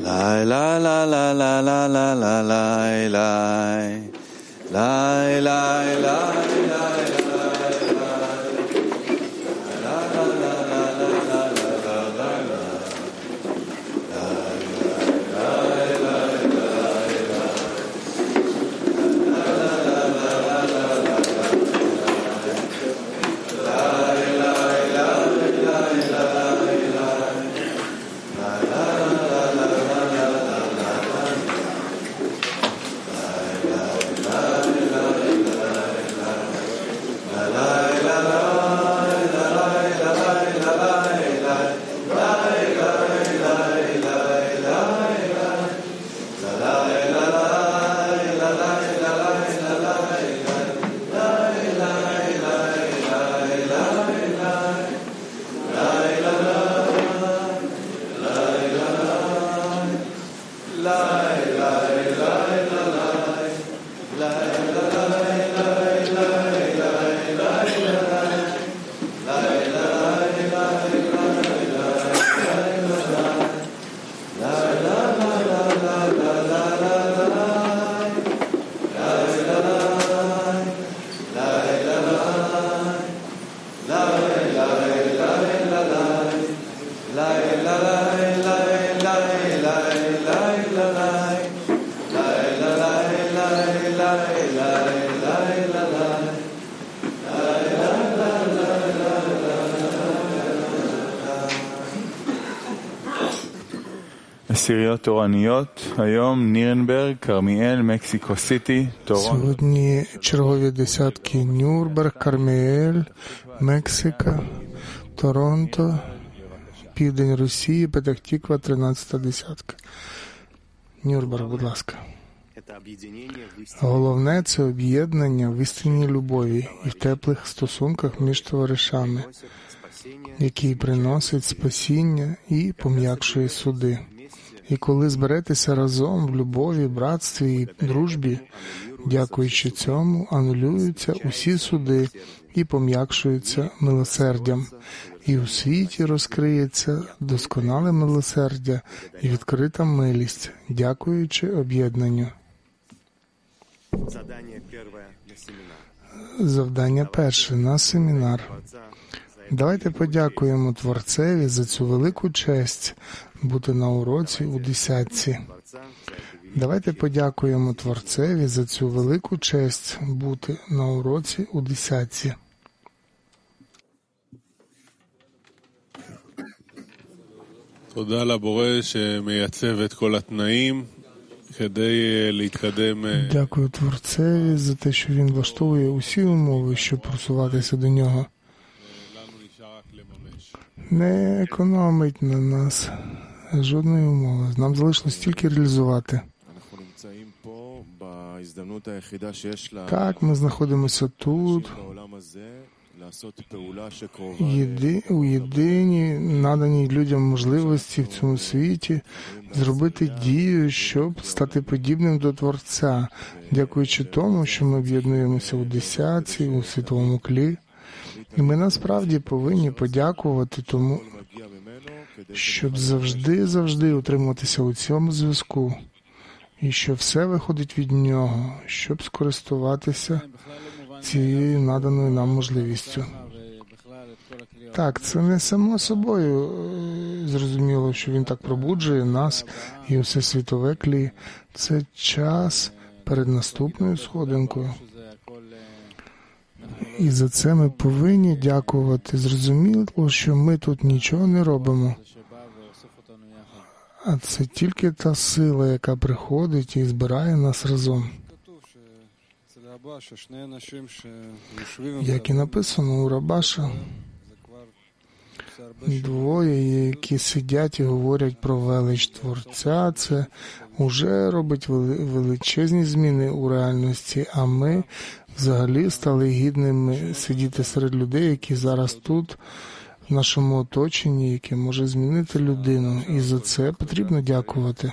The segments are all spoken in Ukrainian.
עשיריות תורניות, היום נירנברג, כרמיאל, מקסיקו סיטי, טורונטו. Сьогодні чергові десятки Нюрнберг, Карміель, Мексика, Торонто, Південь Росії, Петах-Тіква, 13-та десятка. Нюрнберг, будь ласка. Головне – це об'єднання в істинній любові і в теплих стосунках між товаришами, який приносить спасіння і пом'якшує суди. І коли зберетеся разом в любові, братстві і дружбі, дякуючи цьому, анулюються усі суди і пом'якшуються милосердям. І у світі розкриється досконале милосердя і відкрита милість, дякуючи об'єднанню. Завдання перше на семінар. Давайте подякуємо Творцеві за цю велику честь бути на уроці у десятці. Давайте подякуємо Творцеві за цю велику честь бути на уроці у десятці. תודה לבורא שמייצב את כל התנאים כדי להתקדם. Дякую Творцеві за те, що він влаштовує усі умови, щоб просуватися до нього. Не економить на нас жодної умови. Нам залишилось тільки реалізувати. Так, ми знаходимося тут, у єдиній наданій людям можливості в цьому світі зробити дію, щоб стати подібним до Творця, дякуючи тому, що ми об'єднуємося у десятці, у світовому клі. І ми насправді повинні подякувати тому, щоб завжди утримуватися у цьому зв'язку, і що все виходить від нього, щоб скористуватися цією наданою нам можливістю. Так, це не само собою зрозуміло, що він так пробуджує нас і усе світове клі. Це час перед наступною сходинкою. І за це ми повинні дякувати. Зрозуміло, що ми тут нічого не робимо. А це тільки та сила, яка приходить і збирає нас разом. Як і написано у Рабаша, двоє, які сидять і говорять про велич Творця, це вже робить величезні зміни у реальності, а ми взагалі стали гідними сидіти серед людей, які зараз тут, в нашому оточенні, яке може змінити людину. І за це потрібно дякувати.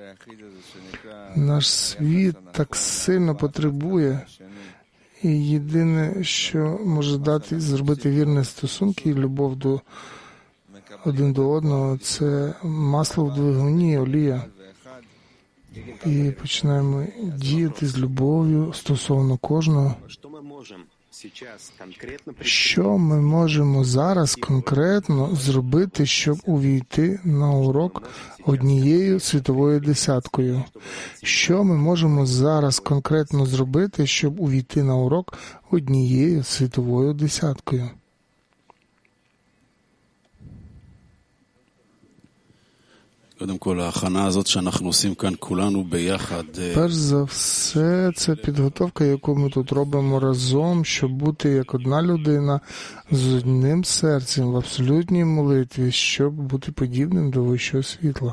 Наш світ так сильно потребує, і єдине, що може зробити вірні стосунки і любов один до одного, це масло в двигуні, олія. і починаємо діяти з любов'ю стосовно кожного. Що ми можемо зараз конкретно зробити, щоб увійти на урок однією світовою десяткою? Що ми можемо зараз конкретно зробити, щоб увійти на урок однією світовою десяткою? Перш за все, це підготовка, яку ми тут робимо разом, щоб бути як одна людина з одним серцем в абсолютній молитві, щоб бути подібним до вищого світла.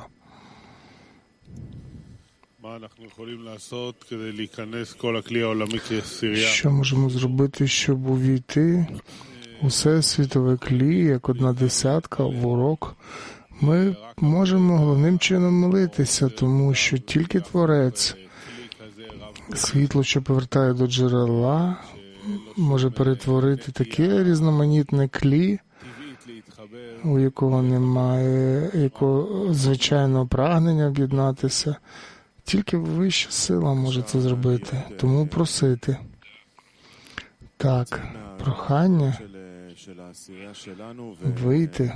Що можемо зробити, щоб увійти усе світове клі, як одна десятка в урок? Ми можемо головним чином молитися, тому що тільки Творець, світло, що повертає до джерела, може перетворити таке різноманітне клі, у якого немає якого звичайного прагнення об'єднатися. Тільки вища сила може це зробити, тому просити. Так, прохання вийти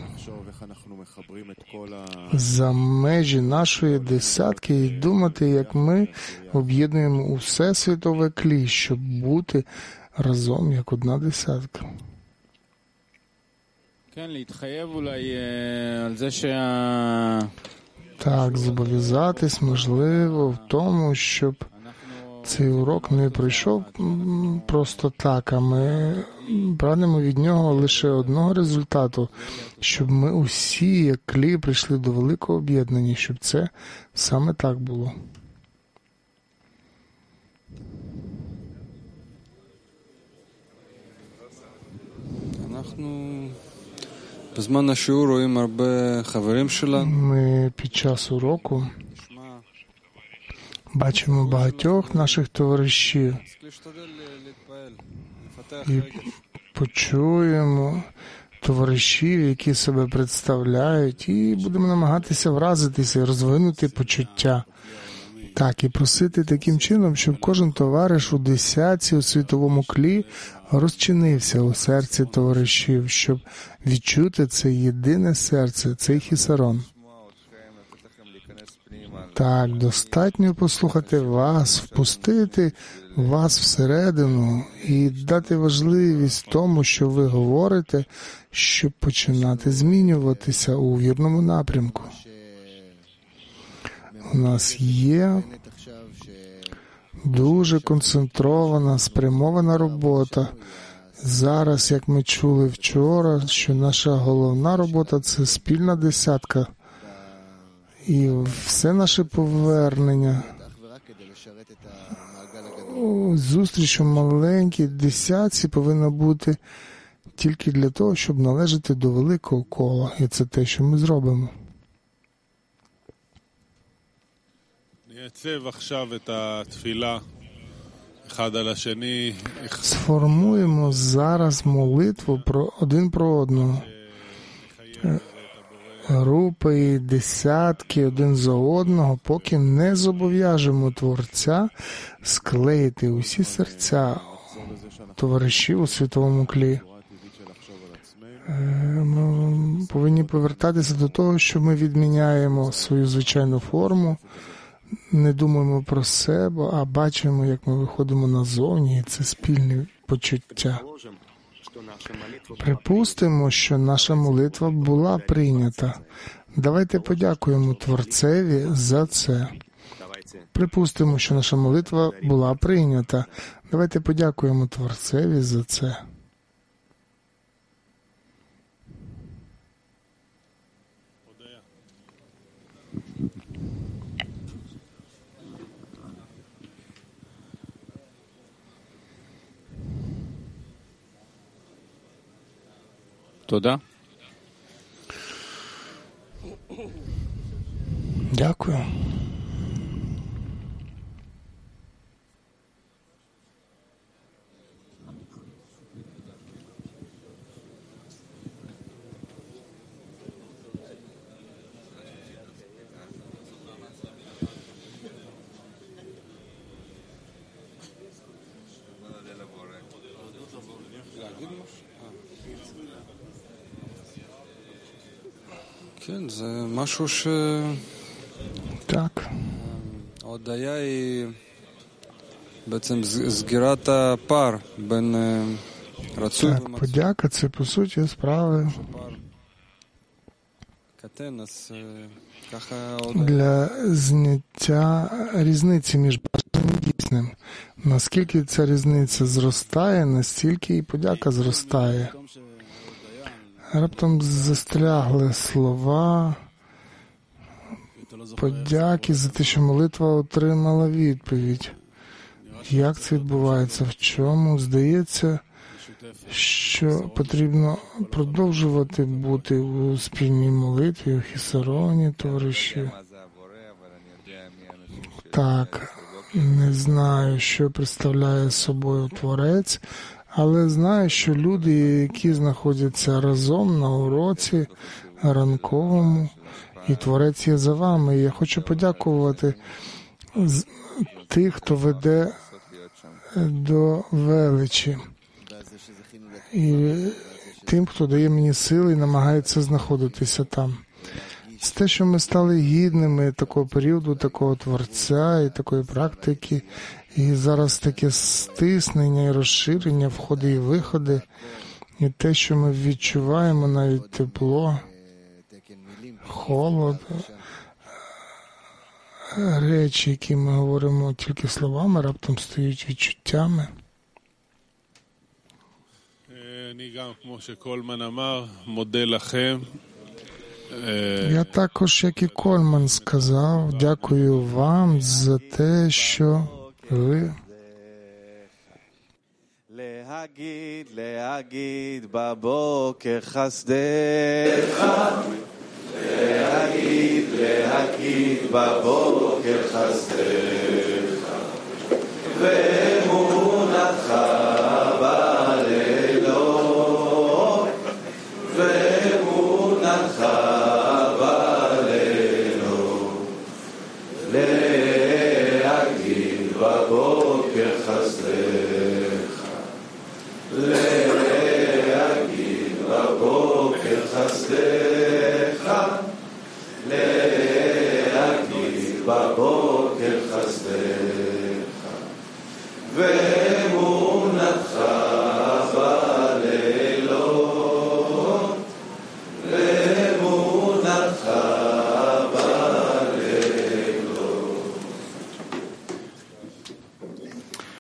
за межі нашої десятки і думати, як ми об'єднуємо усе світове клі, щоб бути разом як одна десятка. Так, зобов'язатись, можливо, в тому, щоб цей урок не пройшов просто так, а ми прагнемо від нього лише одного результату, щоб ми усі, як клі, прийшли до великого об'єднання, щоб це саме так було. Ми під час уроку бачимо багатьох наших товаришів і почуємо товаришів, які себе представляють, і будемо намагатися вразитися і розвинути почуття. Так, і просити таким чином, щоб кожен товариш у десятці у світовому клі розчинився у серці товаришів, щоб відчути це єдине серце, цей хісарон. Так, достатньо послухати вас, впустити вас всередину і дати важливість тому, що ви говорите, щоб починати змінюватися у вірному напрямку. У нас є дуже концентрована, спрямована робота. Зараз, як ми чули вчора, що наша головна робота – це спільна десятка. І все наше повернення, зустріч у маленькій десятці повинна бути тільки для того, щоб належати до великого кола. І це те, що ми зробимо. Сформуємо зараз молитву один про одного. Групи і десятки один за одного, поки не зобов'яжемо Творця склеїти усі серця товаришів у світовому клі. Ми повинні повертатися до того, що ми відміняємо свою звичайну форму, не думаємо про себе, а бачимо, як ми виходимо назовні, і це спільне почуття. Припустимо, що наша молитва була прийнята. Давайте подякуємо Творцеві за це. Припустимо, що наша молитва була прийнята. Давайте подякуємо Творцеві за це. Тода. Дякую. כן, זה משהו Так. ההודיה היא בעצם סגירת הפער בין רצוי Так, подяка – це, по суті, справи קטן, אז ככה ההודיה. для зняття різниці між бажаним і дійсним. Наскільки ця різниця зростає, настільки і подяка зростає. Раптом застрягли слова подяки за те, що молитва отримала відповідь. Як це відбувається? В чому? Здається, що потрібно продовжувати бути у спільній молитві, у хісароні, товариші. Так, не знаю, що представляє собою Творець, але знаю, що люди, які знаходяться разом на уроці ранковому, і Творець є за вами. І я хочу подякувати тих, хто веде до величі. І тим, хто дає мені сили і намагається знаходитися там. Це те, що ми стали гідними такого періоду, такого Творця і такої практики. І зараз таке стиснення і розширення, входи і виходи. І те, що ми відчуваємо, навіть тепло, холод, речі, які ми говоримо тільки словами, раптом стають відчуттями. אני גם, כמו שקולמן אמר, מודה לכם. Я також, як і Кольман сказав, дякую вам за те, що ви להגיד בבוקר חסדך, להגיד בבוקר חסדך, ואמונתך בלילות, ואמונתך בלילות, להגיד בבוקר חסדך, להגיד בבוקר חסדך, להגיד בבוקר חסדך, ואמונתך